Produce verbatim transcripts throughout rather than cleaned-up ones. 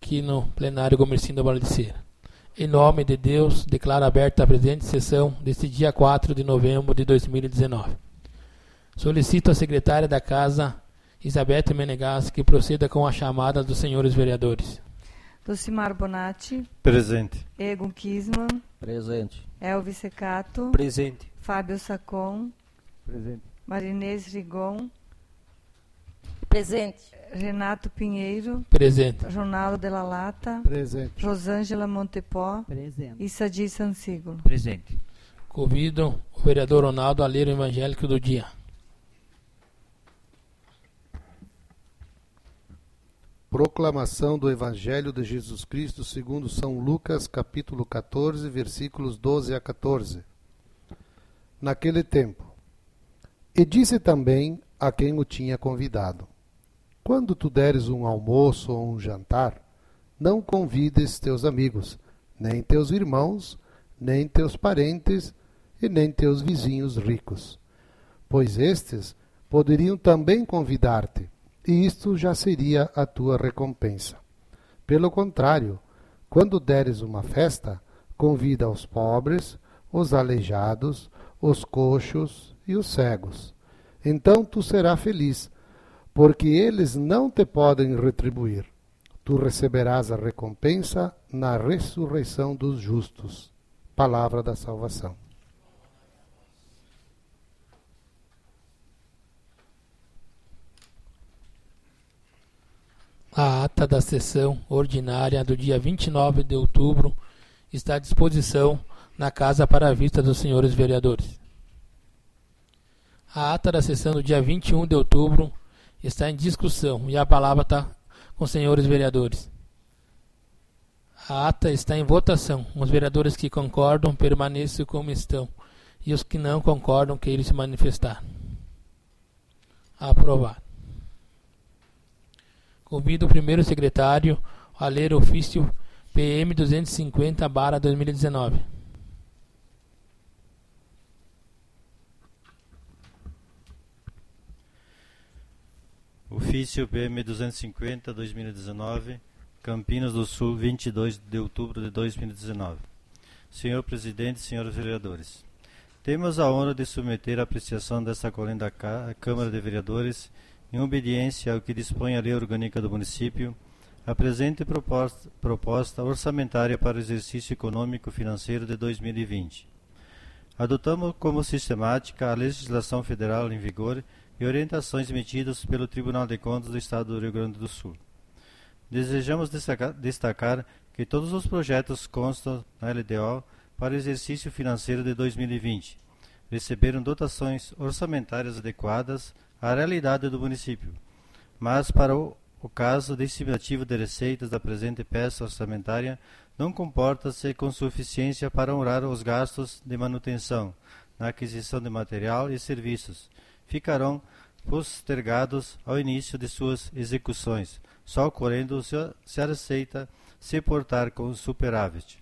aqui no plenário Gomercindo da Baliceira. Em nome de Deus, declaro aberta a presente sessão deste dia quatro de novembro de dois mil e dezenove. Solicito à secretária da Casa, Isabete Menegas, que proceda com a chamada dos senhores vereadores. Docimar Bonatti. Presente. Egon Kisman. Presente. Elvis Secato. Presente. Fábio Sacon. Presente. Marinês Rigon. Presente. Renato Pinheiro. Presente. Ronaldo Della Lata. Presente. Rosângela Montepó. Presente. E Sadi Sansígulo. Presente. Convido o vereador Ronaldo a ler o evangélico do dia. Proclamação do Evangelho de Jesus Cristo segundo São Lucas, capítulo catorze, versículos doze a catorze. Naquele tempo, e disse também a quem o tinha convidado: quando tu deres um almoço ou um jantar, não convides teus amigos, nem teus irmãos, nem teus parentes e nem teus vizinhos ricos, pois estes poderiam também convidar-te, e isto já seria a tua recompensa. Pelo contrário, quando deres uma festa, convida os pobres, os aleijados, os coxos e os cegos. Então tu serás feliz, porque eles não te podem retribuir. Tu receberás a recompensa na ressurreição dos justos. Palavra da salvação. A ata da sessão ordinária do dia vinte e nove de outubro está à disposição na casa para a vista dos senhores vereadores. A ata da sessão do dia vinte e um de outubro está em discussão e a palavra está com os senhores vereadores. A ata está em votação. Os vereadores que concordam permaneçam como estão e os que não concordam queiram se manifestar. Aprovado. Convido o primeiro secretário a ler o ofício P M duzentos e cinquenta barra dois mil e dezenove. Ofício P M duzentos e cinquenta barra dois mil e dezenove, Campinas do Sul, vinte e dois de outubro de dois mil e dezenove. Senhor Presidente, senhores vereadores, temos a honra de submeter a apreciação desta colenda à Câmara de Vereadores, em obediência ao que dispõe a Lei Orgânica do Município, a presente proposta, proposta orçamentária para o exercício econômico-financeiro de dois mil e vinte. Adotamos como sistemática a legislação federal em vigor e orientações emitidas pelo Tribunal de Contas do Estado do Rio Grande do Sul. Desejamos destacar, destacar que todos os projetos constam na L D O para o exercício financeiro de dois mil e vinte receberam dotações orçamentárias adequadas à realidade do município, mas para o, o caso de estimativa de receitas da presente peça orçamentária não comporta-se com suficiência para honrar os gastos de manutenção na aquisição de material e serviços. Ficarão postergados ao início de suas execuções, só ocorrendo se a receita se portar com superávit.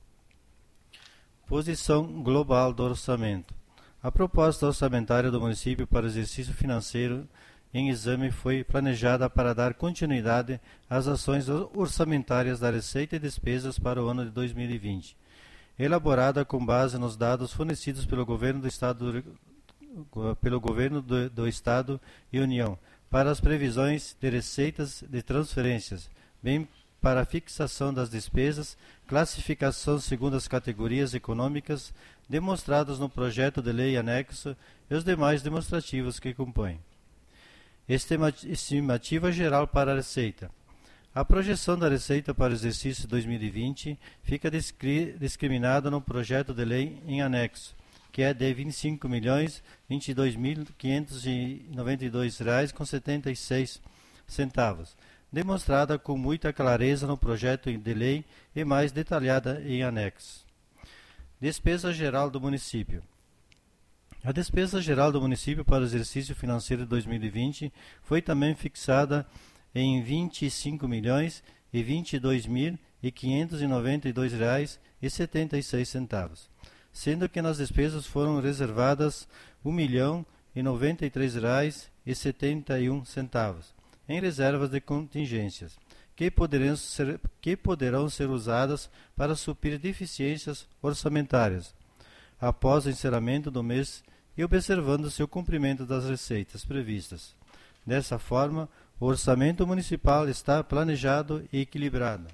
Posição global do orçamento. A proposta orçamentária do município para o exercício financeiro em exame foi planejada para dar continuidade às ações orçamentárias da Receita e Despesas para o ano de dois mil e vinte, elaborada com base nos dados fornecidos pelo Governo do Estado, pelo Governo do, do Estado e União, para as previsões de receitas de transferências, bem para a fixação das despesas, classificação segundo as categorias econômicas demonstradas no projeto de lei anexo e os demais demonstrativos que compõem. Estimativa geral para a receita. A projeção da receita para o exercício dois mil e vinte fica discriminada no projeto de lei em anexo, que é de vinte e cinco milhões vinte e dois mil quinhentos e noventa e dois reais com setenta e seis centavos, demonstrada com muita clareza no projeto de lei e mais detalhada em anexo. Despesa geral do município. A despesa geral do município para o exercício financeiro de dois mil e vinte foi também fixada em vinte e cinco milhões e vinte e dois mil quinhentos e noventa e dois reais e setenta e seis centavos, sendo que nas despesas foram reservadas um milhão e noventa e três reais e setenta e um centavos em reservas de contingências, que poderão ser, que poderão ser usadas para suprir deficiências orçamentárias, após o encerramento do mês e observando-se o cumprimento das receitas previstas. Dessa forma, o orçamento municipal está planejado e equilibrado.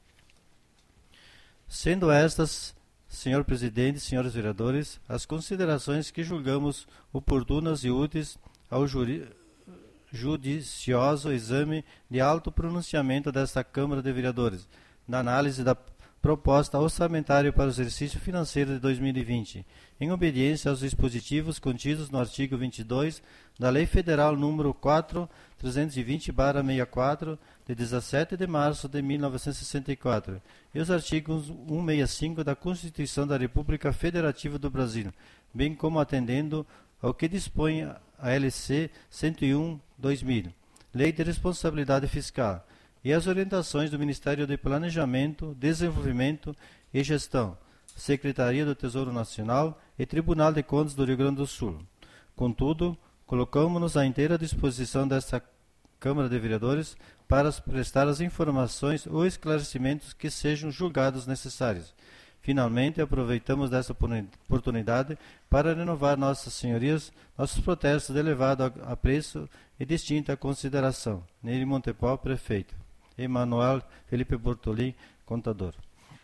Sendo estas, senhor presidente e senhores vereadores, as considerações que julgamos oportunas e úteis ao juri, judicioso exame de alto pronunciamento desta Câmara de Vereadores, na análise da proposta orçamentária para o exercício financeiro de dois mil e vinte, em obediência aos dispositivos contidos no artigo vinte e dois da Lei Federal número quatro mil trezentos e vinte barra sessenta e quatro, de dezessete de março de mil novecentos e sessenta e quatro, e os artigos cento e sessenta e cinco da Constituição da República Federativa do Brasil, bem como atendendo ao que dispõe a L C cento e um barra dois mil, Lei de Responsabilidade Fiscal, e as orientações do Ministério de Planejamento, Desenvolvimento e Gestão, Secretaria do Tesouro Nacional e Tribunal de Contas do Rio Grande do Sul. Contudo, colocamos-nos à inteira disposição desta Câmara de Vereadores para prestar as informações ou esclarecimentos que sejam julgados necessários. Finalmente, aproveitamos desta oportunidade para renovar nossas senhorias, nossos protestos de elevado apreço e distinta consideração. Nery Montepó, prefeito. Emanuel Felipe Bortolin, contador.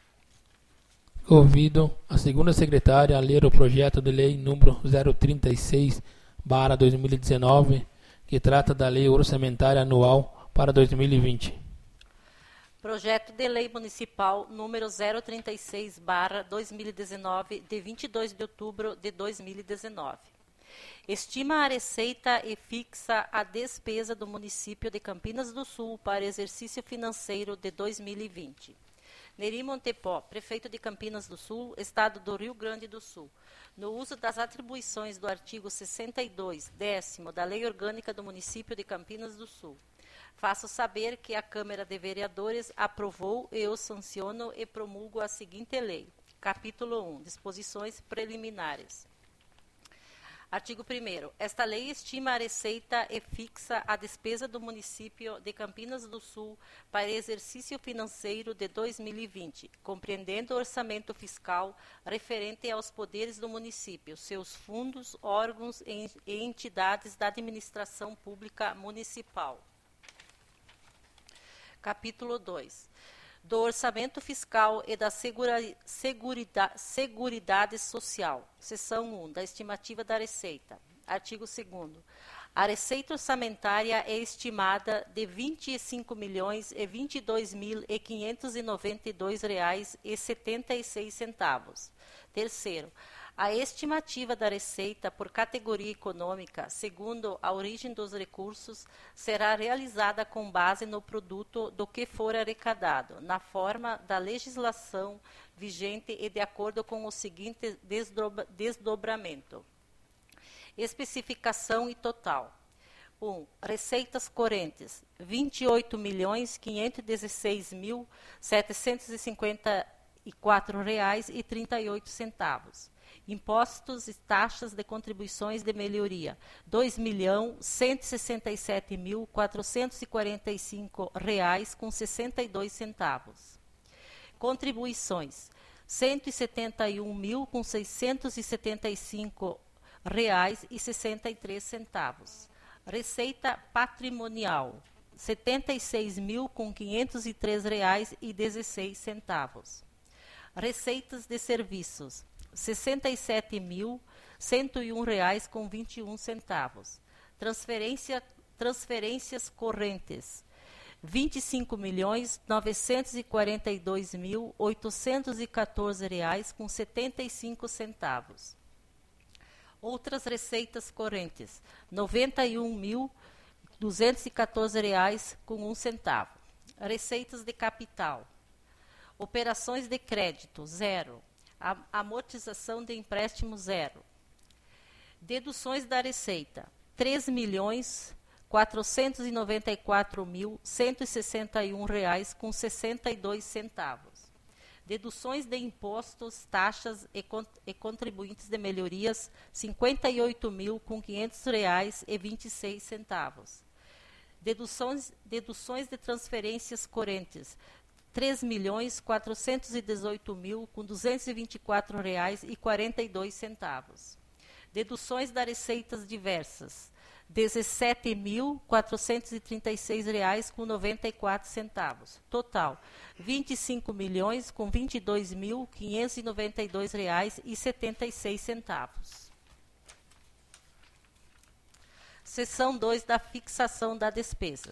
Ouvido a segunda secretária a ler o projeto de lei número zero trinta e seis barra dois mil e dezenove, que trata da lei orçamentária anual para dois mil e vinte. Projeto de Lei Municipal número zero trinta e seis barra dois mil e dezenove, de vinte e dois de outubro de dois mil e dezenove. Estima a receita e fixa a despesa do município de Campinas do Sul para exercício financeiro de dois mil e vinte. Nery Montepó, prefeito de Campinas do Sul, Estado do Rio Grande do Sul, no uso das atribuições do artigo sessenta e dois, décimo, da Lei Orgânica do Município de Campinas do Sul. Faço saber que a Câmara de Vereadores aprovou e eu sanciono e promulgo a seguinte lei. Capítulo um. Disposições preliminares. Artigo primeiro. Esta lei estima a receita e fixa a despesa do município de Campinas do Sul para exercício financeiro de dois mil e vinte, compreendendo o orçamento fiscal referente aos poderes do município, seus fundos, órgãos e entidades da administração pública municipal. Capítulo dois. Do Orçamento Fiscal e da segura, segurida, Seguridade Social. Seção um. Da estimativa da receita. Artigo segundo. A receita orçamentária é estimada de vinte e cinco milhões e vinte e dois mil e quinhentos e noventa e dois reais e setenta e seis centavos. Terceiro. A estimativa da receita por categoria econômica, segundo a origem dos recursos, será realizada com base no produto do que for arrecadado, na forma da legislação vigente e de acordo com o seguinte desdobra, desdobramento. Especificação e total. um. Receitas correntes, vinte e oito milhões quinhentos e dezesseis mil setecentos e cinquenta e quatro reais e trinta e oito centavos. Impostos e taxas de contribuições de melhoria, dois milhões cento e sessenta e sete mil quatrocentos e quarenta e cinco reais com sessenta e dois centavos. Contribuições, cento e setenta e um mil com seiscentos e setenta e cinco reais e sessenta e três centavos. Receita patrimonial, setenta e seis mil com quinhentos e três reais e dezesseis centavos. Receitas de serviços, sessenta e sete mil cento e um reais com vinte e um centavos. Transferência, transferências correntes, vinte e cinco milhões novecentos e quarenta e dois mil oitocentos e quatorze reais com setenta e cinco centavos. Outras receitas correntes, noventa e um mil duzentos e quatorze reais com um centavo. Receitas de capital, operações de crédito, zero. A amortização de empréstimo, zero. Deduções da receita, três milhões quatrocentos e noventa e quatro mil cento e sessenta e um reais com sessenta e dois centavos. Deduções de impostos, taxas e, cont e contribuintes de melhorias, cinquenta e oito mil com quinhentos reais e vinte e seis centavos. Deduções, deduções de transferências correntes, três milhões quatrocentos e dezoito mil, com duzentos e vinte e quatro reais e quarenta e dois centavos. Deduções das receitas diversas, dezessete mil quatrocentos e trinta e seis reais com noventa e quatro centavos. Total, vinte e cinco milhões com vinte e dois mil quinhentos e noventa e dois reais e setenta e seis centavos. Seção dois da fixação da despesa.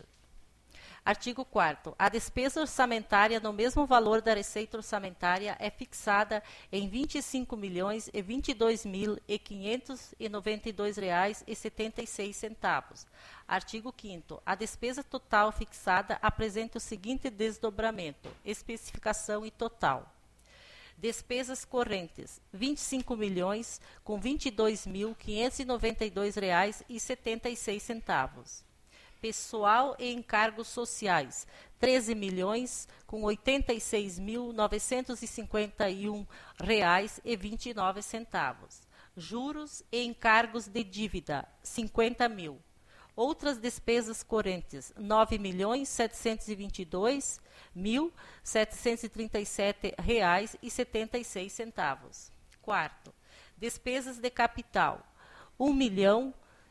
Artigo quarto. A despesa orçamentária no mesmo valor da receita orçamentária é fixada em vinte e cinco milhões e vinte e dois mil e quinhentos e noventa e dois reais e setenta e seis centavos. Artigo quinto. A despesa total fixada apresenta o seguinte desdobramento: especificação e total. Despesas correntes, vinte e cinco milhões com vinte e dois mil quinhentos e noventa e dois reais e setenta e seis centavos. Pessoal e encargos sociais, treze milhões com oitenta e seis mil novecentos e cinquenta e um reais e vinte e nove centavos. Juros e encargos de dívida, cinquenta mil. Outras despesas correntes, nove milhões setecentos e vinte e dois mil setecentos e trinta e sete reais e setenta e seis centavos. Quarto, despesas de capital, um milhão,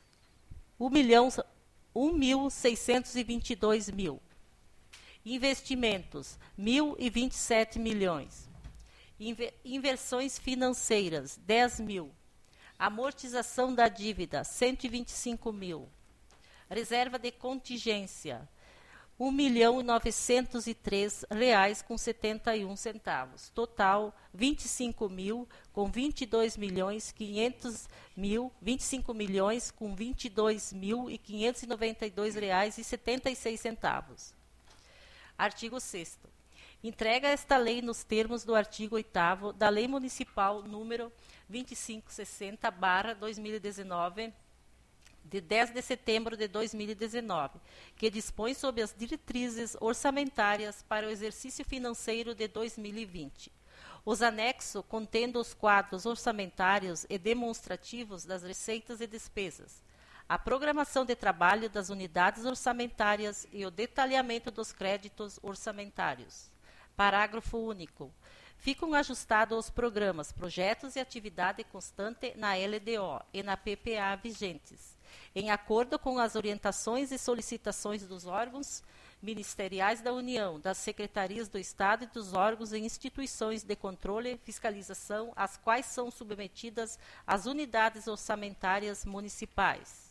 um milhão um mil seiscentos e vinte e dois mil. Investimentos, mil e vinte e sete milhões. Inver, inversões financeiras, dez mil. Amortização da dívida, cento e vinte e cinco mil. Reserva de contingência, um milhão novecentos e três reais com setenta e um centavos. Total, vinte e cinco mil com vinte e dois milhões quinhentos mil, vinte e cinco milhões com vinte e dois mil e quinhentos e noventa e dois reais e setenta e seis centavos. Artigo sexto. Entrega esta lei nos termos do artigo oitavo da Lei Municipal número vinte e cinco sessenta barra dois mil e dezenove, de dez de setembro de dois mil e dezenove, que dispõe sobre as diretrizes orçamentárias para o exercício financeiro de dois mil e vinte. Os anexos contendo os quadros orçamentários e demonstrativos das receitas e despesas, a programação de trabalho das unidades orçamentárias e o detalhamento dos créditos orçamentários. Parágrafo único. Ficam ajustados os programas, projetos e atividade constante na L D O e na P P A vigentes, em acordo com as orientações e solicitações dos órgãos ministeriais da União, das secretarias do Estado e dos órgãos e instituições de controle e fiscalização, às quais são submetidas as unidades orçamentárias municipais.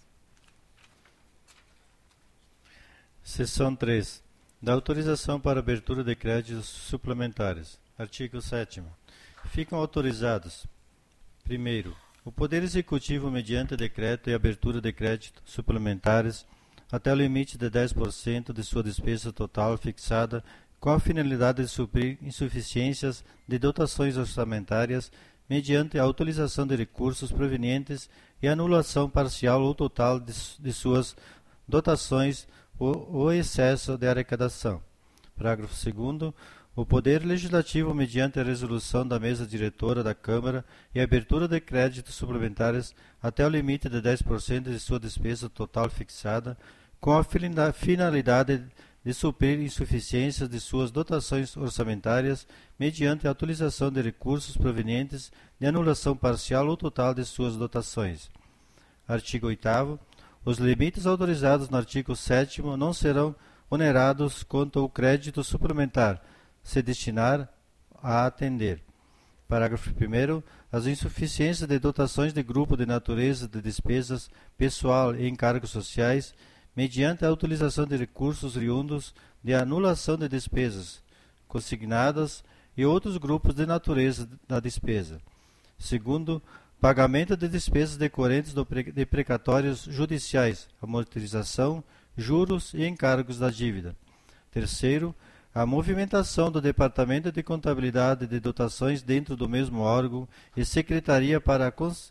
Seção três. Da autorização para abertura de créditos suplementares. Artigo sétimo. Ficam autorizados: primeiro, o Poder Executivo, mediante decreto e abertura de créditos suplementares, até o limite de dez por cento de sua despesa total fixada, com a finalidade de suprir insuficiências de dotações orçamentárias, mediante a utilização de recursos provenientes e anulação parcial ou total de, de suas dotações ou, ou excesso de arrecadação. Parágrafo segundo. O Poder Legislativo, mediante a resolução da mesa diretora da Câmara e a abertura de créditos suplementares até o limite de dez por cento de sua despesa total fixada, com a finalidade de suprir insuficiências de suas dotações orçamentárias, mediante a utilização de recursos provenientes de anulação parcial ou total de suas dotações. Artigo oitavo. Os limites autorizados no artigo sétimo não serão onerados quanto ao crédito suplementar, se destinar a atender. Parágrafo primeiro. As insuficiências de dotações de grupo de natureza de despesas pessoal e encargos sociais, mediante a utilização de recursos oriundos de anulação de despesas consignadas e outros grupos de natureza da despesa. Segundo, pagamento de despesas decorrentes de precatórios judiciais, amortização, juros e encargos da dívida. Terceiro, a movimentação do Departamento de Contabilidade de dotações dentro do mesmo órgão e secretaria para a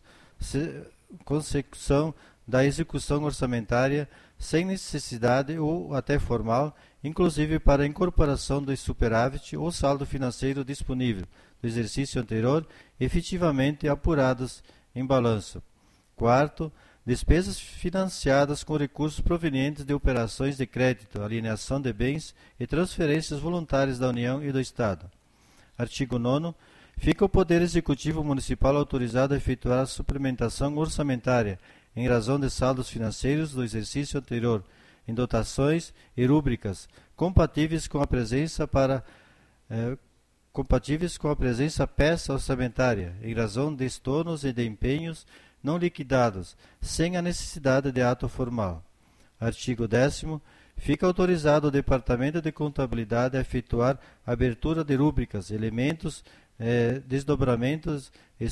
consecução da execução orçamentária sem necessidade ou até formal, inclusive para a incorporação do superávit ou saldo financeiro disponível do exercício anterior, efetivamente apurados em balanço. Quarto, despesas financiadas com recursos provenientes de operações de crédito, alienação de bens e transferências voluntárias da União e do Estado. Artigo nono. Fica o Poder Executivo Municipal autorizado a efetuar a suplementação orçamentária, em razão de saldos financeiros do exercício anterior, em dotações e rúbricas, compatíveis com a presença para eh, compatíveis com a presença peça orçamentária, em razão de estornos e de empenhos não liquidados, sem a necessidade de ato formal. Artigo décimo. Fica autorizado o Departamento de Contabilidade a efetuar a abertura de rúbricas, elementos, eh, desdobramentos e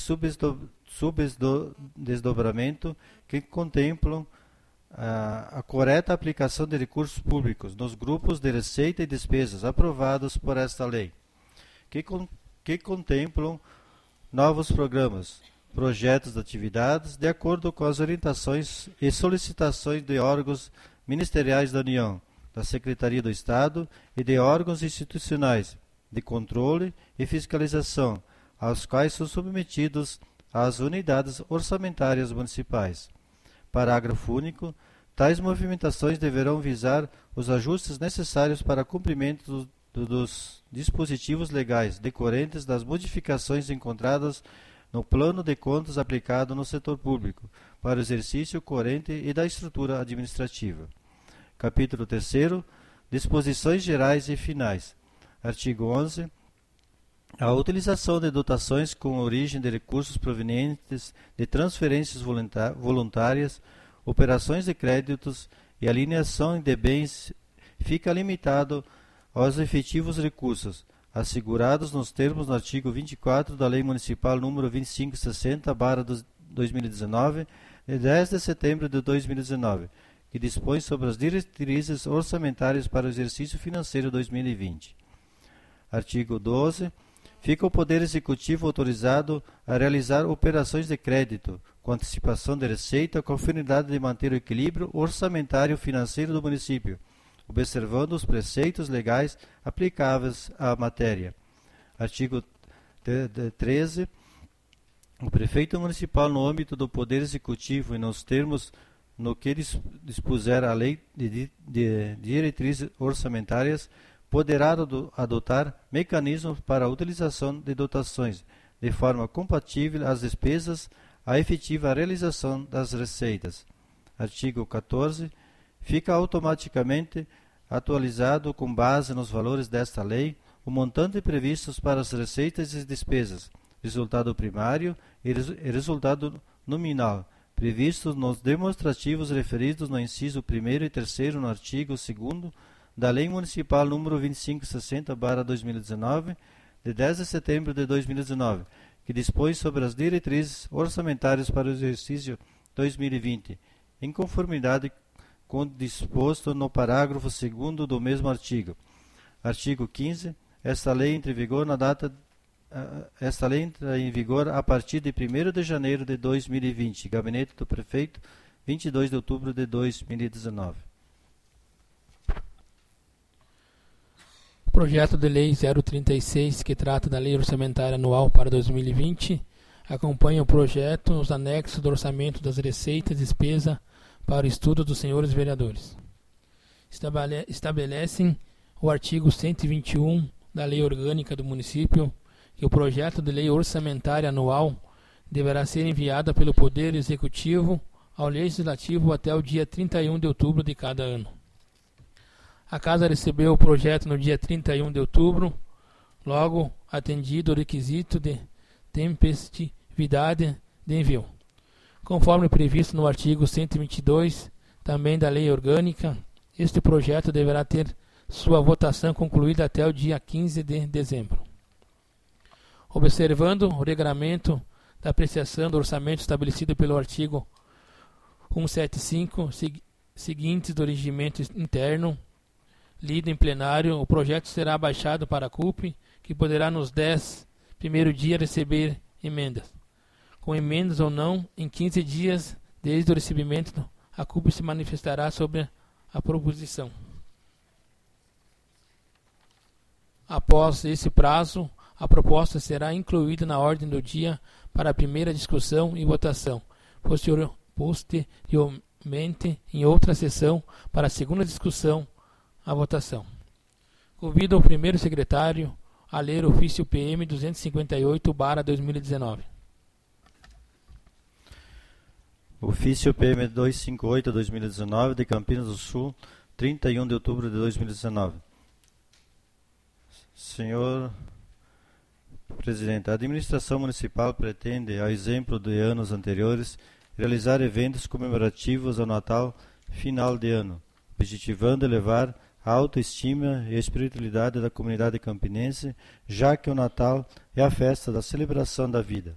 subdesdobramento que contemplam a, a correta aplicação de recursos públicos nos grupos de receita e despesas aprovados por esta lei, que, con, que contemplam novos programas, projetos de atividades, de acordo com as orientações e solicitações de órgãos ministeriais da União, da Secretaria do Estado e de órgãos institucionais de controle e fiscalização, aos quais são submetidos as unidades orçamentárias municipais. Parágrafo único. Tais movimentações deverão visar os ajustes necessários para cumprimento do, do, dos dispositivos legais decorrentes das modificações encontradas no plano de contas aplicado no setor público, para o exercício corrente e da estrutura administrativa. Capítulo terceiro. Disposições gerais e finais. Artigo onze. A utilização de dotações com origem de recursos provenientes de transferências voluntárias, operações de créditos e alienação de bens fica limitado aos efetivos recursos, assegurados nos termos do artigo vinte e quatro da Lei Municipal número vinte e cinco sessenta barra dois mil e dezenove, de dez de setembro de dois mil e dezenove, que dispõe sobre as diretrizes orçamentárias para o exercício financeiro dois mil e vinte. Artigo doze. Fica o Poder Executivo autorizado a realizar operações de crédito, com antecipação de receita, com a finalidade de manter o equilíbrio orçamentário e financeiro do município, observando os preceitos legais aplicáveis à matéria. Artigo treze. O prefeito municipal, no âmbito do Poder Executivo e nos termos no que dispuser a lei de, de diretrizes orçamentárias, poderá adotar mecanismos para a utilização de dotações, de forma compatível às despesas, à efetiva realização das receitas. Artigo quatorze. Fica automaticamente atualizado, com base nos valores desta lei, o montante previstos para as receitas e despesas, resultado primário e resultado nominal, previstos nos demonstrativos referidos no inciso primeiro e terceiro no artigo segundo da Lei Municipal número vinte e cinco sessenta barra dois mil e dezenove, de dez de setembro de dois mil e dezenove, que dispõe sobre as diretrizes orçamentárias para o exercício dois mil e vinte, em conformidade com o disposto no parágrafo segundo do mesmo artigo. Artigo quinze. Esta lei entra em vigor na data esta lei entra em vigor a partir de primeiro de janeiro de dois mil e vinte. Gabinete do Prefeito, vinte e dois de outubro de dois mil e dezenove. Projeto de Lei zero trinta e seis, que trata da Lei Orçamentária Anual para dois mil e vinte, acompanha o projeto os anexos do Orçamento das Receitas e Despesa para o estudo dos senhores vereadores. Estabele- estabelecem o artigo cento e vinte e um da Lei Orgânica do Município que o projeto de Lei Orçamentária Anual deverá ser enviado pelo Poder Executivo ao Legislativo até o dia trinta e um de outubro de cada ano. A Casa recebeu o projeto no dia trinta e um de outubro, logo atendido o requisito de tempestividade de envio. Conforme previsto no artigo cento e vinte e dois, também da Lei Orgânica, este projeto deverá ter sua votação concluída até o dia quinze de dezembro. Observando o regramento da apreciação do orçamento estabelecido pelo artigo cento e setenta e cinco, sig- seguintes do regimento interno, lido em plenário, o projeto será abaixado para a C U P, que poderá nos dez primeiros dias receber emendas. Com emendas ou não, em quinze dias desde o recebimento, a C U P se manifestará sobre a proposição. Após esse prazo, a proposta será incluída na ordem do dia para a primeira discussão e votação. Posterior, posteriormente em outra sessão para a segunda discussão à votação. Convido o primeiro secretário a ler o ofício P M duzentos e cinquenta e oito barra dois mil e dezenove. Ofício P M duzentos e cinquenta e oito barra dois mil e dezenove de Campinas do Sul, trinta e um de outubro de dois mil e dezenove. Senhor Presidente, a administração municipal pretende, ao exemplo de anos anteriores, realizar eventos comemorativos ao Natal final de ano, objetivando elevar a autoestima e a espiritualidade da comunidade campinense, já que o Natal é a festa da celebração da vida.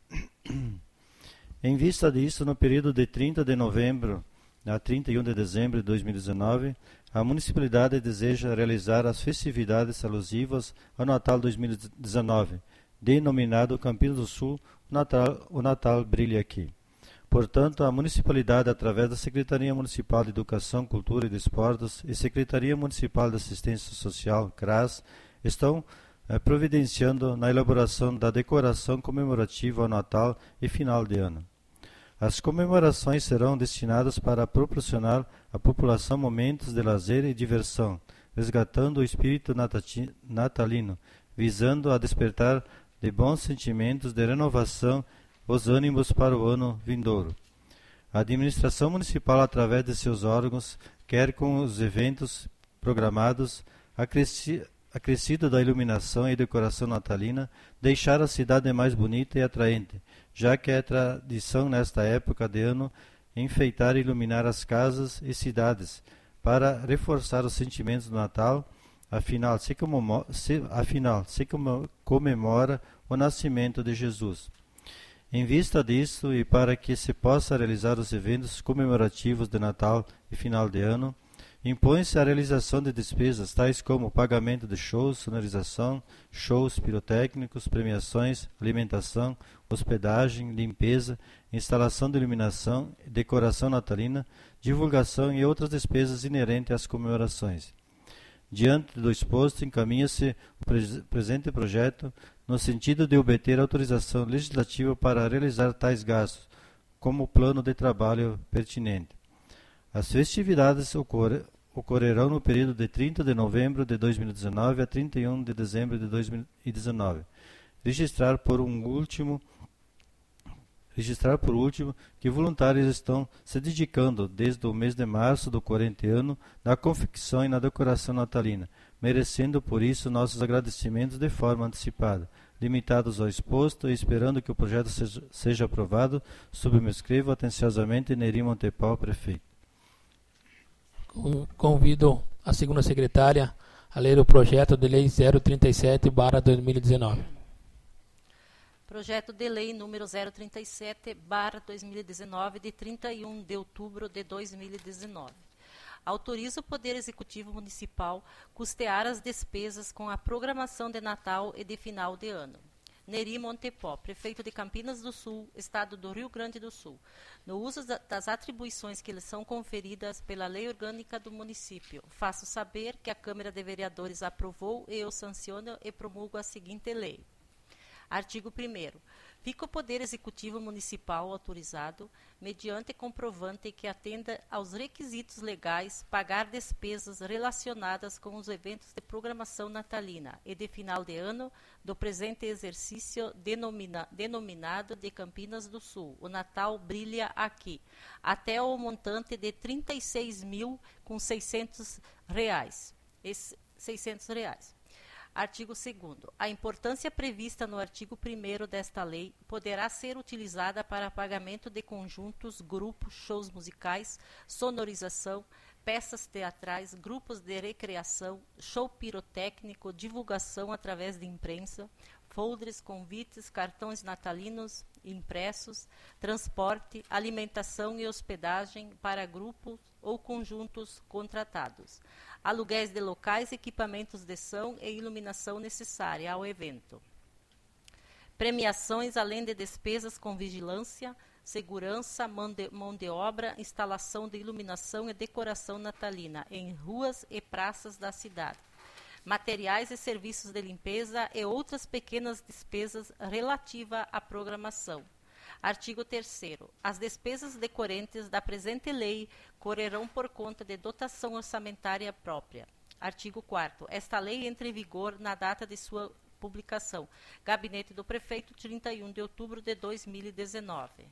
Em vista disso, no período de trinta de novembro a trinta e um de dezembro de dois mil e dezenove, a municipalidade deseja realizar as festividades alusivas ao Natal dois mil e dezenove, denominado Campinas do Sul, o Natal, o Natal Brilha Aqui. Portanto, a municipalidade, através da Secretaria Municipal de Educação, Cultura e Desportos e Secretaria Municipal de Assistência Social, C R A S, estão eh, providenciando na elaboração da decoração comemorativa ao Natal e final de ano. As comemorações serão destinadas para proporcionar à população momentos de lazer e diversão, resgatando o espírito natalino, visando a despertar de bons sentimentos de renovação os ânimos para o ano vindouro. A administração municipal, através de seus órgãos, quer com os eventos programados, acresci acrescido da iluminação e decoração natalina, deixar a cidade mais bonita e atraente, já que é tradição nesta época de ano enfeitar e iluminar as casas e cidades, para reforçar os sentimentos do Natal. Afinal, se comemora, se, afinal, se comemora o nascimento de Jesus. Em vista disso, e para que se possa realizar os eventos comemorativos de Natal e final de ano, impõe-se a realização de despesas tais como pagamento de shows, sonorização, shows pirotécnicos, premiações, alimentação, hospedagem, limpeza, instalação de iluminação, decoração natalina, divulgação e outras despesas inerentes às comemorações. Diante do exposto, encaminha-se o pres presente projeto no sentido de obter autorização legislativa para realizar tais gastos, como plano de trabalho pertinente. As festividades ocor ocorrerão no período de trinta de novembro de dois mil e dezenove a trinta e um de dezembro de dois mil e dezenove. Registrar por um último Registrar por último que voluntários estão se dedicando desde o mês de março do corrente ano na confecção e na decoração natalina, merecendo por isso nossos agradecimentos de forma antecipada. Limitados ao exposto e esperando que o projeto seja, seja aprovado, subscrevo atenciosamente Neri Montepó, prefeito. Convido a segunda secretária a ler o projeto de lei zero trinta e sete barra dois mil e dezenove. Projeto de lei número zero trinta e sete barra dois mil e dezenove, de trinta e um de outubro de dois mil e dezenove. Autoriza o Poder Executivo Municipal custear as despesas com a programação de Natal e de final de ano. Neri Montepó, prefeito de Campinas do Sul, Estado do Rio Grande do Sul, no uso das atribuições que lhe são conferidas pela Lei Orgânica do Município. Faço saber que a Câmara de Vereadores aprovou e eu sanciono e promulgo a seguinte lei. Artigo primeiro. Fica o Poder Executivo Municipal autorizado, mediante comprovante que atenda aos requisitos legais, pagar despesas relacionadas com os eventos de programação natalina e de final de ano do presente exercício denomina, denominado de Campinas do Sul, o Natal Brilha Aqui, até o montante de trinta e seis mil com seiscentos reais. Esse, seiscentos reais. Artigo segundo. A importância prevista no artigo primeiro desta lei poderá ser utilizada para pagamento de conjuntos, grupos, shows musicais, sonorização, peças teatrais, grupos de recreação, show pirotécnico, divulgação através de imprensa, folders, convites, cartões natalinos impressos, transporte, alimentação e hospedagem para grupos ou conjuntos contratados, aluguéis de locais, equipamentos de som e iluminação necessária ao evento. Premiações, além de despesas com vigilância, segurança, mão de, mão de obra, instalação de iluminação e decoração natalina em ruas e praças da cidade. Materiais e serviços de limpeza e outras pequenas despesas relativas à programação. Artigo terceiro. As despesas decorrentes da presente lei correrão por conta de dotação orçamentária própria. Artigo quarto. Esta lei entra em vigor na data de sua publicação. Gabinete do Prefeito, trinta e um de outubro de dois mil e dezenove.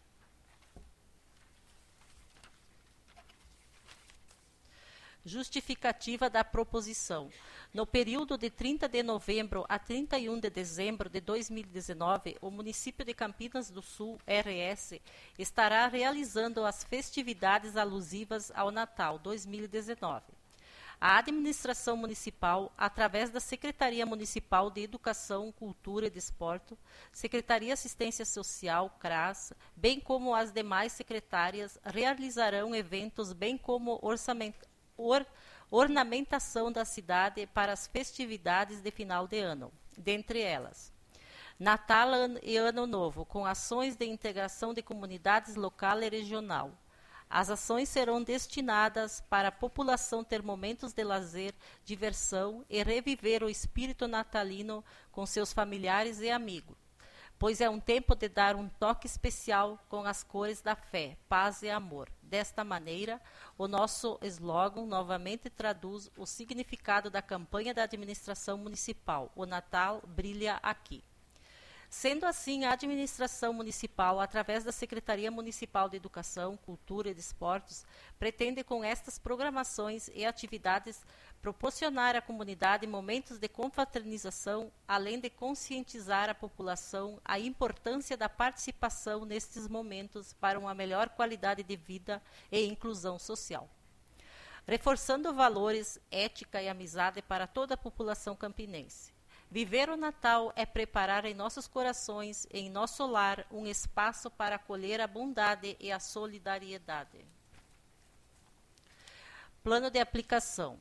Justificativa da proposição. No período de trinta de novembro a trinta e um de dezembro de dois mil e dezenove, o município de Campinas do Sul, R S, estará realizando as festividades alusivas ao Natal dois mil e dezenove. A administração municipal, através da Secretaria Municipal de Educação, Cultura e Desporto, Secretaria Assistência Social, CRAS, bem como as demais secretárias, realizarão eventos bem como orçamento Or, ornamentação da cidade para as festividades de final de ano, dentre elas Natal e Ano Novo, com ações de integração de comunidades local e regional. As ações serão destinadas para a população ter momentos de lazer, diversão e reviver o espírito natalino com seus familiares e amigos, pois é um tempo de dar um toque especial com as cores da fé, paz e amor. Desta maneira, o nosso slogan novamente traduz o significado da campanha da administração municipal. O Natal brilha aqui. Sendo assim, a administração municipal, através da Secretaria Municipal de Educação, Cultura e Desportos, pretende com estas programações e atividades proporcionar à comunidade momentos de confraternização, além de conscientizar a população a importância da participação nestes momentos para uma melhor qualidade de vida e inclusão social. Reforçando valores, ética e amizade para toda a população campinense. Viver o Natal é preparar em nossos corações e em nosso lar um espaço para acolher a bondade e a solidariedade. Plano de aplicação.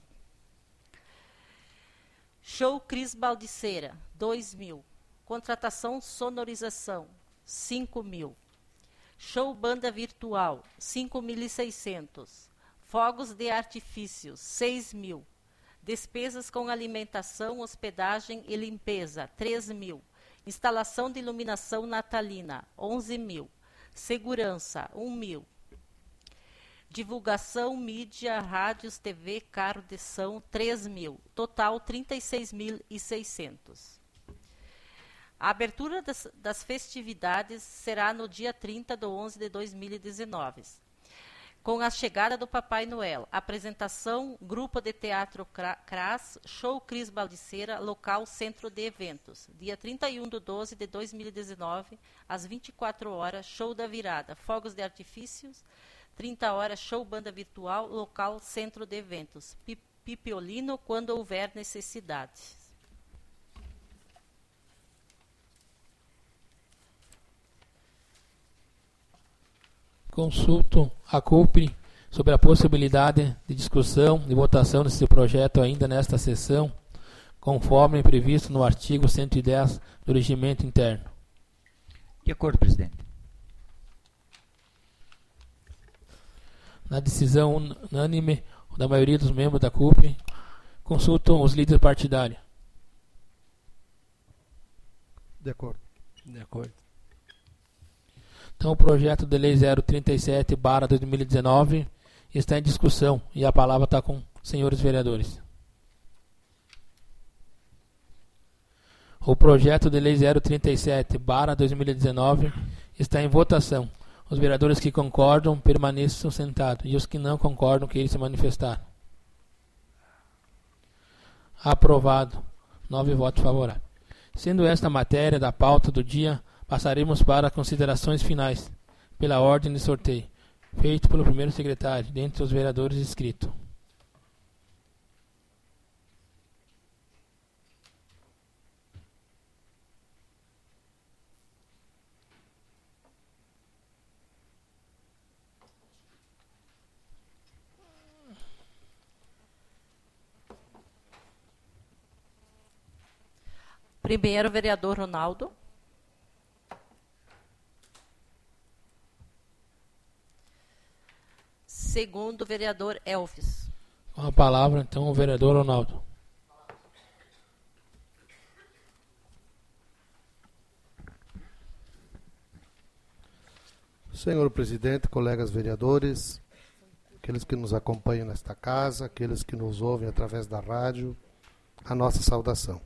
Show Cris Baldiceira, dois mil. Contratação sonorização, cinco mil. Show Banda Virtual, cinco mil e seiscentos. Fogos de artifícios, seis mil. Despesas com alimentação, hospedagem e limpeza, três mil. Instalação de iluminação natalina, onze mil. Segurança, um mil. Divulgação, mídia, rádios, T V, carro de som, três mil. Total, trinta e seis mil e seiscentos. A abertura das, das festividades será no dia trinta de onze de dois mil e dezenove. Com a chegada do Papai Noel, apresentação, grupo de teatro CRAS, show Cris Baldiceira, local Centro de Eventos. Dia trinta e um de doze de dois mil e dezenove, às vinte e quatro horas, show da virada, fogos de artifícios, trinta horas, show Banda Virtual, local Centro de Eventos. Pipiolino, quando houver necessidade. Consulto a CUPRE sobre a possibilidade de discussão e votação desse projeto ainda nesta sessão, conforme previsto no artigo cento e dez do Regimento Interno. De acordo, presidente. Na decisão unânime da maioria dos membros da CUPRE, consultam os líderes partidários. De acordo. De acordo. Então, o projeto de lei zero trinta e sete barra dois mil e dezenove está em discussão e a palavra está com os senhores vereadores. O projeto de lei zero trinta e sete barra dois mil e dezenove está em votação. Os vereadores que concordam permaneçam sentados e os que não concordam queiram se manifestar. Aprovado. Nove votos favoráveis. Sendo esta matéria da pauta do dia, passaremos para considerações finais, pela ordem de sorteio, feito pelo primeiro secretário, dentre os vereadores inscritos. Primeiro, vereador Ronaldo. Segundo, vereador Elvis. Com a palavra, então, o vereador Ronaldo. Senhor presidente, colegas vereadores, aqueles que nos acompanham nesta casa, aqueles que nos ouvem através da rádio, a nossa saudação.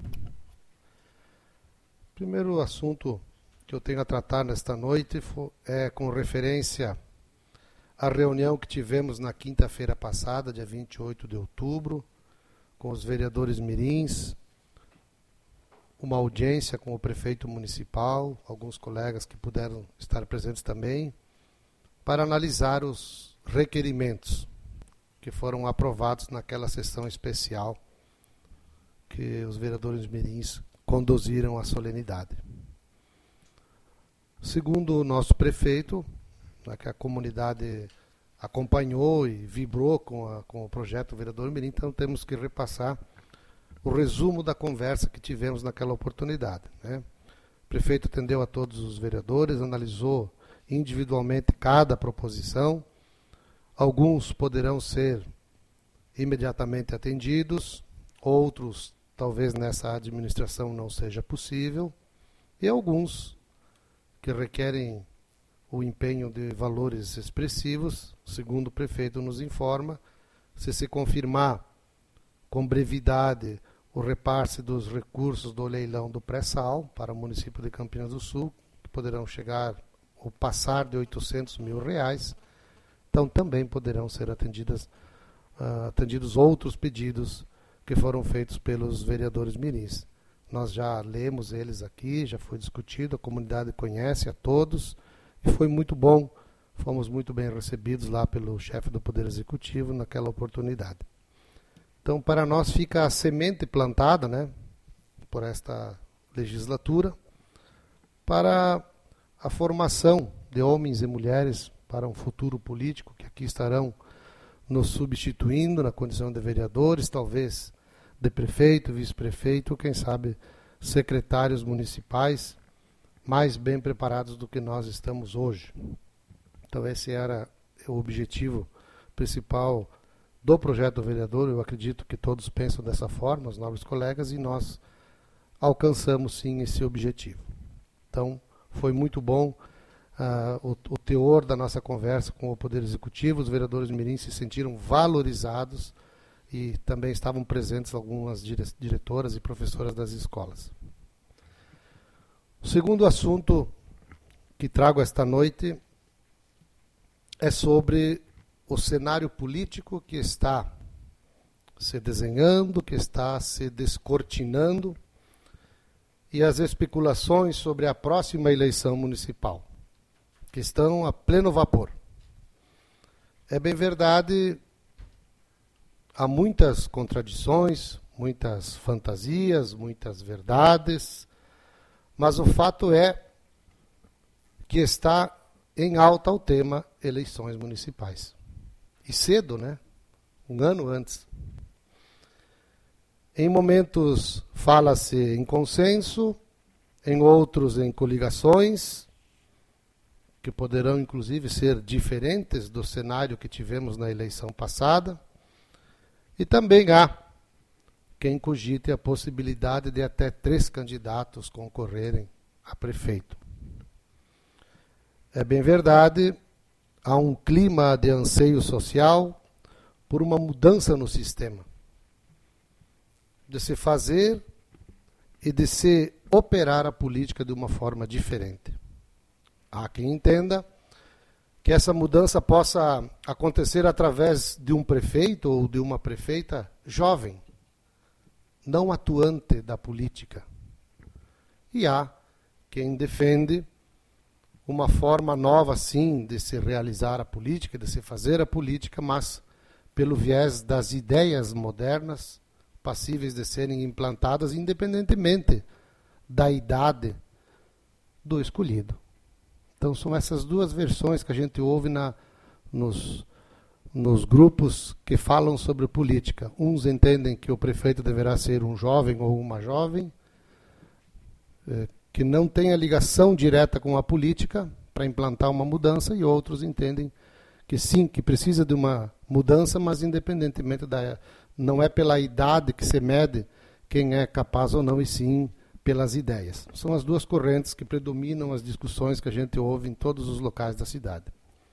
O primeiro assunto que eu tenho a tratar nesta noite é com referência à reunião que tivemos na quinta-feira passada, dia vinte e oito de outubro, com os vereadores mirins, uma audiência com o prefeito municipal, alguns colegas que puderam estar presentes também, para analisar os requerimentos que foram aprovados naquela sessão especial que os vereadores mirins conduziram à solenidade. Segundo o nosso prefeito, né, que a comunidade acompanhou e vibrou com, a, com o projeto Vereador Mirim, então temos que repassar o resumo da conversa que tivemos naquela oportunidade, né? O prefeito atendeu a todos os vereadores, analisou individualmente cada proposição. Alguns poderão ser imediatamente atendidos, outros talvez nessa administração não seja possível, e alguns que requerem o empenho de valores expressivos, segundo o prefeito nos informa, se se confirmar com brevidade o repasse dos recursos do leilão do pré-sal para o município de Campinas do Sul, que poderão chegar ou passar de oitocentos mil reais, então também poderão ser atendidas, uh, atendidos outros pedidos que foram feitos pelos vereadores mirins. Nós já lemos eles aqui, já foi discutido, a comunidade conhece a todos, e foi muito bom, fomos muito bem recebidos lá pelo chefe do Poder Executivo naquela oportunidade. Então, para nós fica a semente plantada, né, por esta legislatura, para a formação de homens e mulheres para um futuro político que aqui estarão nos substituindo na condição de vereadores, talvez de prefeito, vice-prefeito, quem sabe secretários municipais, mais bem preparados do que nós estamos hoje. Então esse era o objetivo principal do projeto do vereador. Eu acredito que todos pensam dessa forma, os nobres colegas, e nós alcançamos sim esse objetivo. Então foi muito bom uh, o, o teor da nossa conversa com o Poder Executivo. Os vereadores mirins se sentiram valorizados e também estavam presentes algumas dire diretoras e professoras das escolas. O segundo assunto que trago esta noite é sobre o cenário político que está se desenhando, que está se descortinando, e as especulações sobre a próxima eleição municipal, que estão a pleno vapor. É bem verdade, há muitas contradições, muitas fantasias, muitas verdades, mas o fato é que está em alta o tema eleições municipais. E cedo, né? Um ano antes. Em momentos fala-se em consenso, em outros em coligações, que poderão inclusive ser diferentes do cenário que tivemos na eleição passada. E também há quem cogite a possibilidade de até três candidatos concorrerem a prefeito. É bem verdade, há um clima de anseio social por uma mudança no sistema, de se fazer e de se operar a política de uma forma diferente. Há quem entenda que essa mudança possa acontecer através de um prefeito ou de uma prefeita jovem, não atuante da política. E há quem defende uma forma nova, sim, de se realizar a política, de se fazer a política, mas pelo viés das ideias modernas, passíveis de serem implantadas independentemente da idade do escolhido. Então são essas duas versões que a gente ouve na, nos, nos grupos que falam sobre política. Uns entendem que o prefeito deverá ser um jovem ou uma jovem, eh, que não tenha ligação direta com a política para implantar uma mudança, e outros entendem que sim, que precisa de uma mudança, mas independentemente da... não é pela idade que se mede quem é capaz ou não, e sim pelas ideias. São as duas correntes que predominam as discussões que a gente ouve em todos os locais da cidade.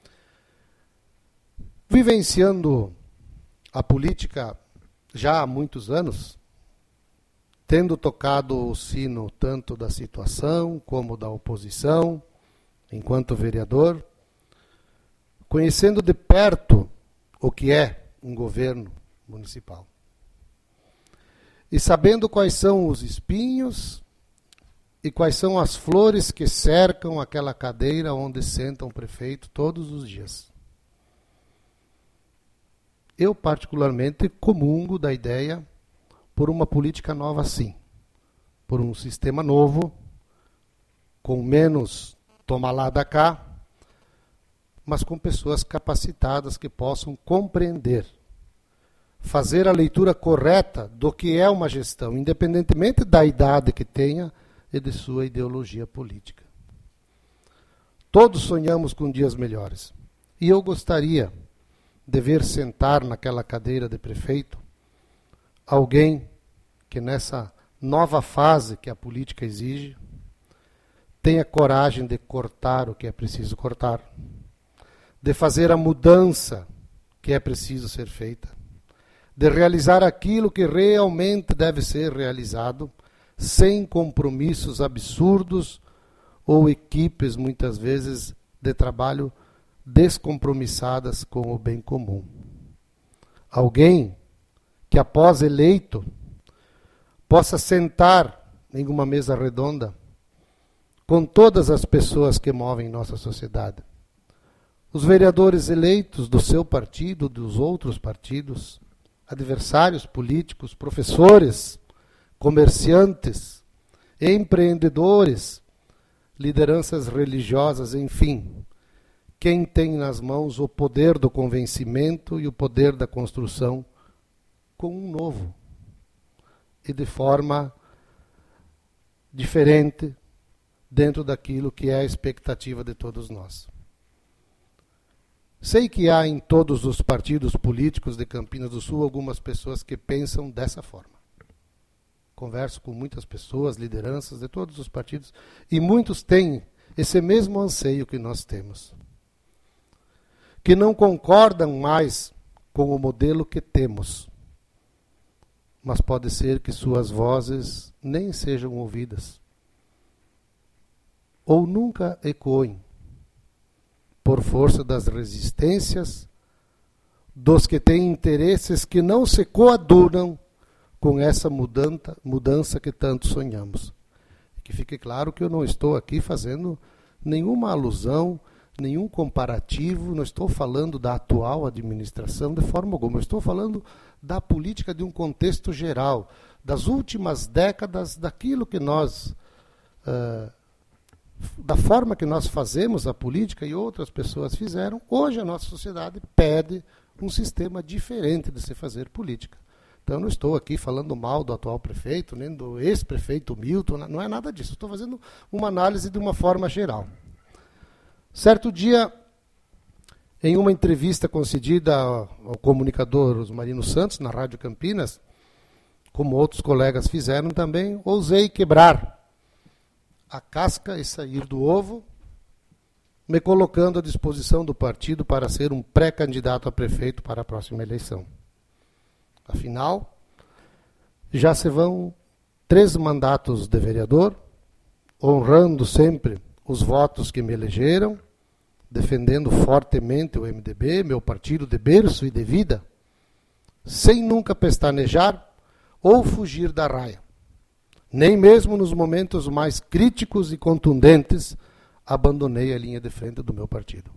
Vivenciando a política já há muitos anos, tendo tocado o sino tanto da situação como da oposição, enquanto vereador, conhecendo de perto o que é um governo municipal. E sabendo quais são os espinhos e quais são as flores que cercam aquela cadeira onde senta um prefeito todos os dias. Eu, particularmente, comungo da ideia por uma política nova, sim. Por um sistema novo, com menos toma lá da cá, mas com pessoas capacitadas que possam compreender, fazer a leitura correta do que é uma gestão, independentemente da idade que tenha e de sua ideologia política. Todos sonhamos com dias melhores. E eu gostaria de ver sentar naquela cadeira de prefeito alguém que nessa nova fase que a política exige tenha coragem de cortar o que é preciso cortar, de fazer a mudança que é preciso ser feita, de realizar aquilo que realmente deve ser realizado, sem compromissos absurdos ou equipes, muitas vezes, de trabalho descompromissadas com o bem comum. Alguém que, após eleito, possa sentar em uma mesa redonda com todas as pessoas que movem nossa sociedade. Os vereadores eleitos do seu partido, dos outros partidos, adversários políticos, professores, comerciantes, empreendedores, lideranças religiosas, enfim, quem tem nas mãos o poder do convencimento e o poder da construção com um novo e de forma diferente dentro daquilo que é a expectativa de todos nós. Sei que há em todos os partidos políticos de Campinas do Sul algumas pessoas que pensam dessa forma. Converso com muitas pessoas, lideranças de todos os partidos, e muitos têm esse mesmo anseio que nós temos. Que não concordam mais com o modelo que temos. Mas pode ser que suas vozes nem sejam ouvidas. Ou nunca ecoem, por força das resistências dos que têm interesses que não se coadunam com essa mudança, mudança que tanto sonhamos. Que fique claro que eu não estou aqui fazendo nenhuma alusão, nenhum comparativo, não estou falando da atual administração de forma alguma, eu estou falando da política de um contexto geral, das últimas décadas, daquilo que nós, uh, da forma que nós fazemos a política e outras pessoas fizeram. Hoje a nossa sociedade pede um sistema diferente de se fazer política. Então, eu não estou aqui falando mal do atual prefeito, nem do ex-prefeito Milton, não é nada disso. Estou fazendo uma análise de uma forma geral. Certo dia, em uma entrevista concedida ao comunicador Osmarino Santos, na Rádio Campinas, como outros colegas fizeram também, ousei quebrar a casca e sair do ovo, me colocando à disposição do partido para ser um pré-candidato a prefeito para a próxima eleição. Afinal, já se vão três mandatos de vereador, honrando sempre os votos que me elegeram, defendendo fortemente o M D B, meu partido de berço e de vida, sem nunca pestanejar ou fugir da raia. Nem mesmo nos momentos mais críticos e contundentes, abandonei a linha de frente do meu partido.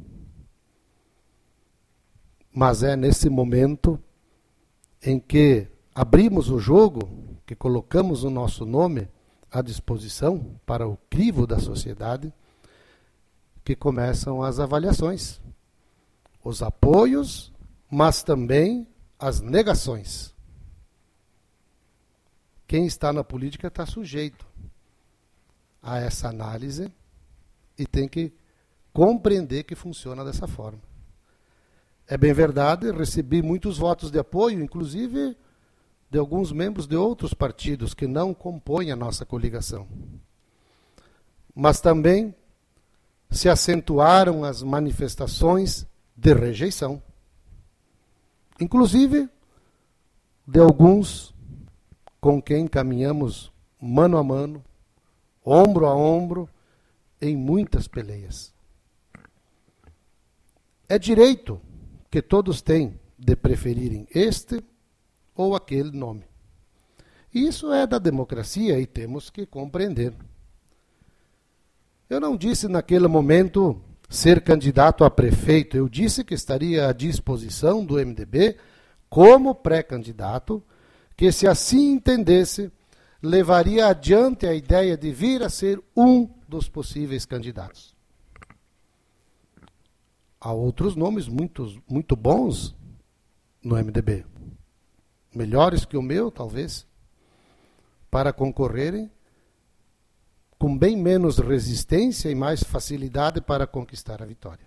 Mas é nesse momento em que abrimos o jogo, que colocamos o nosso nome à disposição para o crivo da sociedade, que começam as avaliações, os apoios, mas também as negações. Quem está na política está sujeito a essa análise e tem que compreender que funciona dessa forma. É bem verdade, recebi muitos votos de apoio, inclusive de alguns membros de outros partidos que não compõem a nossa coligação. Mas também se acentuaram as manifestações de rejeição. Inclusive de alguns com quem caminhamos mano a mano, ombro a ombro, em muitas peleias. É direito que todos têm de preferirem este ou aquele nome. Isso é da democracia e temos que compreender. Eu não disse naquele momento ser candidato a prefeito, eu disse que estaria à disposição do M D B como pré-candidato, que se assim entendesse, levaria adiante a ideia de vir a ser um dos possíveis candidatos. Há outros nomes muito, muito bons no M D B, melhores que o meu, talvez, para concorrerem com bem menos resistência e mais facilidade para conquistar a vitória.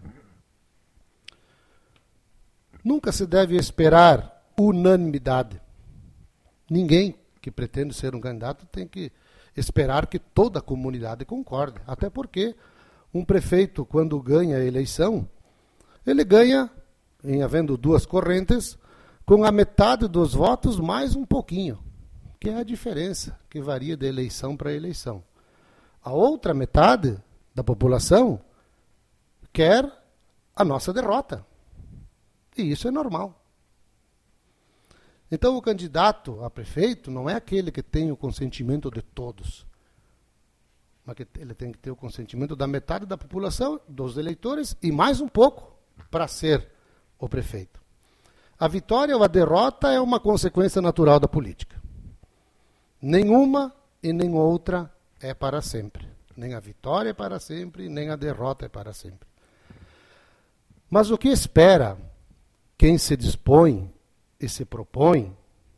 Nunca se deve esperar unanimidade. Ninguém que pretende ser um candidato tem que esperar que toda a comunidade concorde. Até porque um prefeito, quando ganha a eleição, ele ganha, em havendo duas correntes, com a metade dos votos mais um pouquinho, que é a diferença que varia de eleição para eleição. A outra metade da população quer a nossa derrota. E isso é normal. Então o candidato a prefeito não é aquele que tem o consentimento de todos, mas que ele tem que ter o consentimento da metade da população, dos eleitores, e mais um pouco para ser o prefeito. A vitória ou a derrota é uma consequência natural da política. Nenhuma e nem outra é para sempre. Nem a vitória é para sempre, nem a derrota é para sempre. Mas o que espera quem se dispõe e se propõe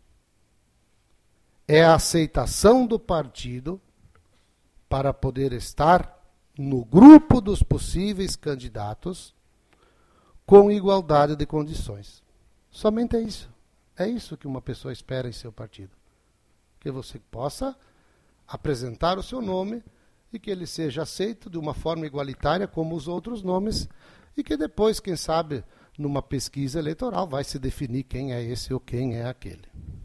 é a aceitação do partido para poder estar no grupo dos possíveis candidatos com igualdade de condições. Somente é isso. É isso que uma pessoa espera em seu partido. Que você possa apresentar o seu nome e que ele seja aceito de uma forma igualitária como os outros nomes e que depois, quem sabe, numa pesquisa eleitoral vai se definir quem é esse ou quem é aquele.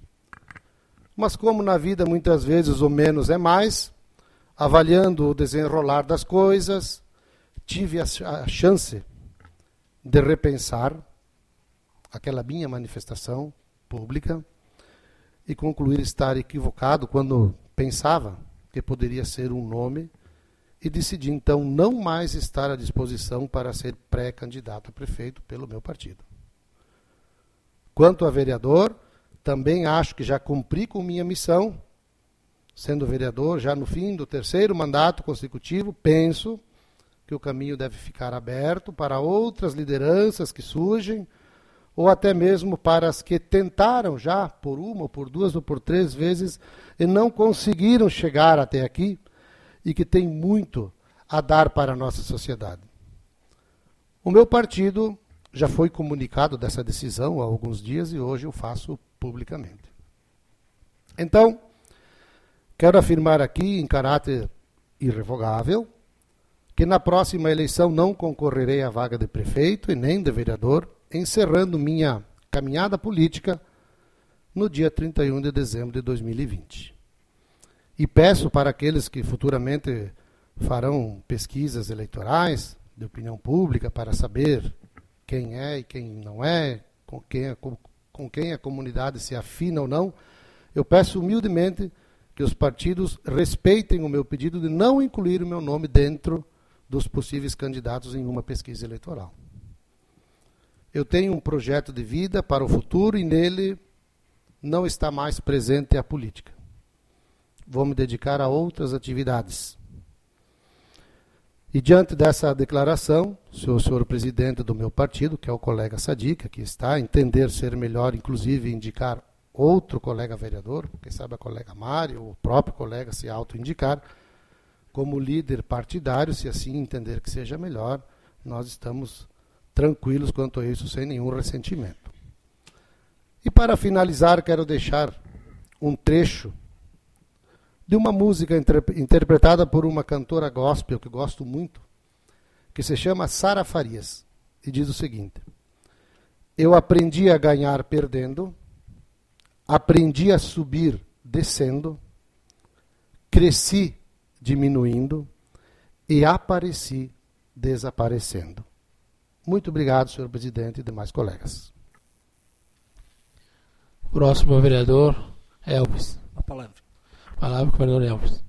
Mas como na vida muitas vezes o menos é mais, avaliando o desenrolar das coisas, tive a, a chance de repensar aquela minha manifestação pública e concluir estar equivocado quando pensava que poderia ser um nome e decidi então não mais estar à disposição para ser pré-candidato a prefeito pelo meu partido. Quanto a vereador, também acho que já cumpri com minha missão, sendo vereador já no fim do terceiro mandato consecutivo, penso que o caminho deve ficar aberto para outras lideranças que surgem, ou até mesmo para as que tentaram já, por uma, ou por duas, ou por três vezes, e não conseguiram chegar até aqui, e que tem muito a dar para a nossa sociedade. O meu partido já foi comunicado dessa decisão há alguns dias, e hoje eu faço publicamente. Então, quero afirmar aqui, em caráter irrevogável, que na próxima eleição não concorrerei à vaga de prefeito e nem de vereador, encerrando minha caminhada política no dia trinta e um de dezembro de dois mil e vinte. E peço para aqueles que futuramente farão pesquisas eleitorais de opinião pública para saber quem é e quem não é, com quem a, com, com quem a comunidade se afina ou não, eu peço humildemente que os partidos respeitem o meu pedido de não incluir o meu nome dentro dos possíveis candidatos em uma pesquisa eleitoral. Eu tenho um projeto de vida para o futuro e nele não está mais presente a política. Vou me dedicar a outras atividades. E diante dessa declaração, se o senhor presidente do meu partido, que é o colega Sadiq, que está, entender ser melhor, inclusive, indicar outro colega vereador, quem sabe a colega Mário, ou o próprio colega se auto-indicar, como líder partidário, se assim entender que seja melhor, nós estamos tranquilos quanto a isso, sem nenhum ressentimento. E para finalizar, quero deixar um trecho de uma música interp- interpretada por uma cantora gospel que gosto muito, que se chama Sara Farias, e diz o seguinte: eu aprendi a ganhar perdendo, aprendi a subir descendo, cresci diminuindo e apareci desaparecendo. Muito obrigado, senhor presidente e demais colegas. Próximo vereador, Elvis. A palavra. Palavra com o vereador Elvis.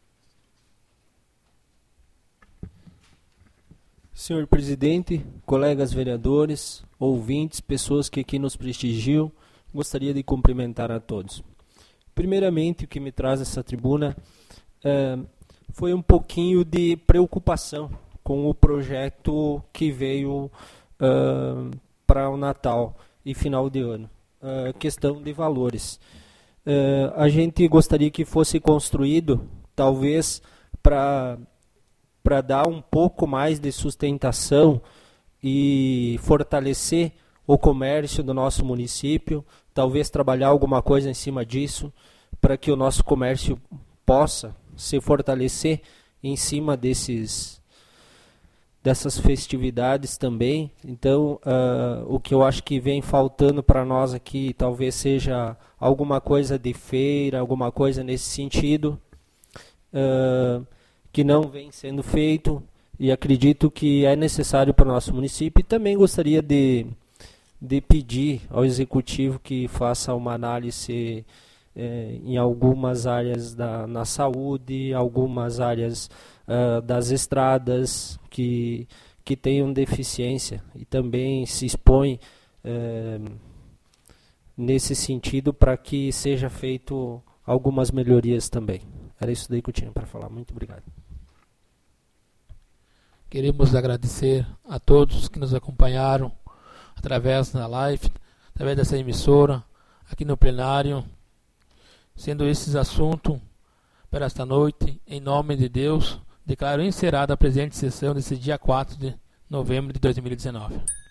Senhor presidente, colegas vereadores, ouvintes, pessoas que aqui nos prestigiam, gostaria de cumprimentar a todos. Primeiramente, o que me traz essa tribuna é, foi um pouquinho de preocupação com o projeto que veio uh, para o Natal e final de ano. Uh, questão de valores. Uh, a gente gostaria que fosse construído, talvez, para para dar um pouco mais de sustentação e fortalecer o comércio do nosso município, talvez trabalhar alguma coisa em cima disso, para que o nosso comércio possa se fortalecer em cima desses dessas festividades também. Então, uh, o que eu acho que vem faltando para nós aqui talvez seja alguma coisa de feira, alguma coisa nesse sentido, uh, que não vem sendo feito, e acredito que é necessário para o nosso município. E também gostaria de, de pedir ao Executivo que faça uma análise eh, em algumas áreas da, na saúde, algumas áreas Uh, das estradas que, que tenham deficiência, e também se expõe uh, nesse sentido para que seja feito algumas melhorias também. Era isso daí que eu tinha para falar. Muito obrigado. Queremos agradecer a todos que nos acompanharam através da live, através dessa emissora, aqui no plenário, sendo esses assuntos para esta noite, em nome de Deus. Declaro encerrada a presente sessão desse dia quatro de novembro de dois mil e dezenove.